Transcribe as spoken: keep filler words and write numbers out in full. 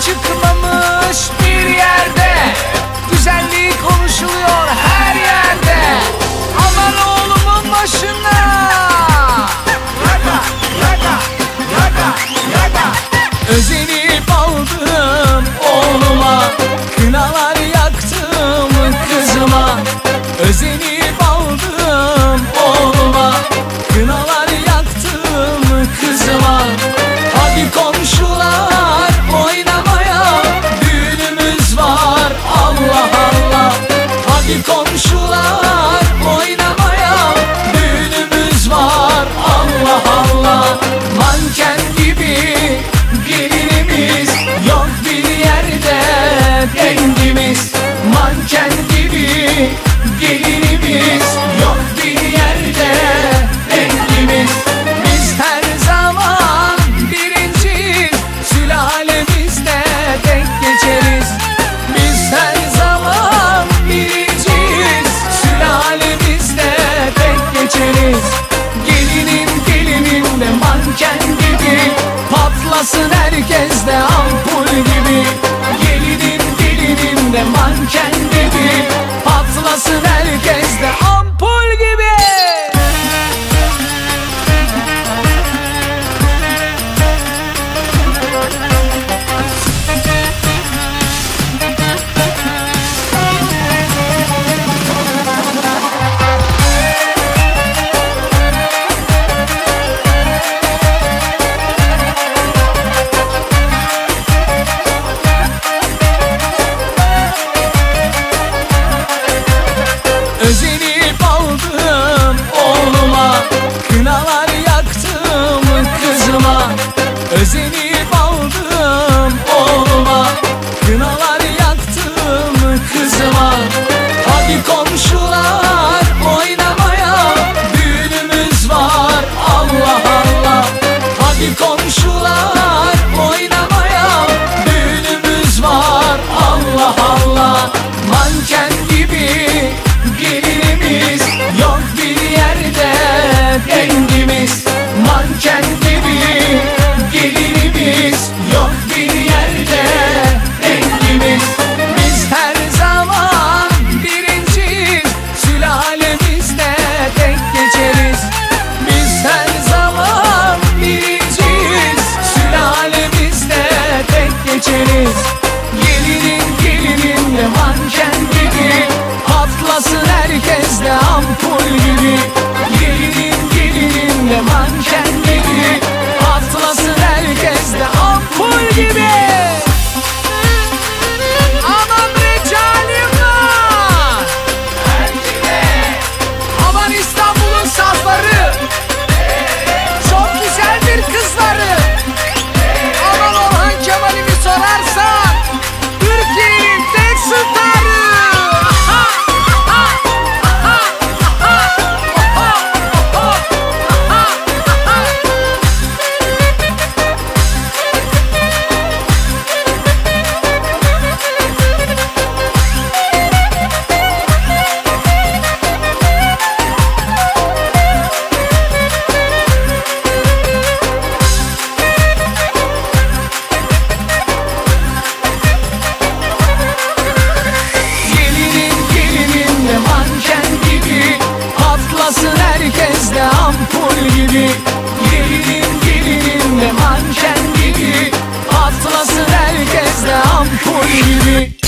çıkmamış bir yerde. Güzelliği konuşuluyor her yerde. Aman oğlumun başına. Yaga, yaga, yaga, yaga. Özenip aldım oğluma, kınalar yaktım kızıma. Özenip aldım oğluma, kınalar yaktım kızıma. Hadi komşular oynamaya, düğünümüz var Allah Allah. Hadi komşular oynamaya, düğünümüz var Allah Allah. Manken gibi gelinimiz, yok bir yerde dengimiz. Manken gibi gelinimiz, yok bir yerde dengimiz. Biz her zaman birinciyiz, sülalemizde denk geçeriz. Biz her zaman birinciyiz, sülalemizde denk geçeriz. Gelinim gelinim de manken gibi, patlasın herkes de ampul gibi. Gelinim gelinim de manken gibi, patlasın herkes de ampul gibi. Özenip aldım oğluma, kınalar yaktım kızıma. Özenip aldım oğluma, kınalar yaktım kızıma. Hadi komşular oynamaya, düğünümüz var Allah Allah. Hadi komşular oynamaya, düğünümüz var Allah Allah. Manken gibi gelinimiz, yok bir yerde dengimiz. Manken gibi gelinimiz, yok bir yerde dengimiz. Biz her zaman birinciyiz, sülalemizde denk geçeriz. Biz her zaman birinciyiz, sülalemizde denk geçeriz. Gelinim gelinim de manken gibi, patlasın herkes de ampul gibi. Gelinim gelinim de manken gibi, patlasın herkes de ampul gibi. Aman recalim var. Aman İstanbul'un safları, çok güzeldir kızları. Aman Orhan Kemal'imi sorarsan, Türkiye'nin tek starı. Patlasın herkes de ampul gibi. Gelinim gelinim de manken gibi, patlasın herkes de ampul gibi.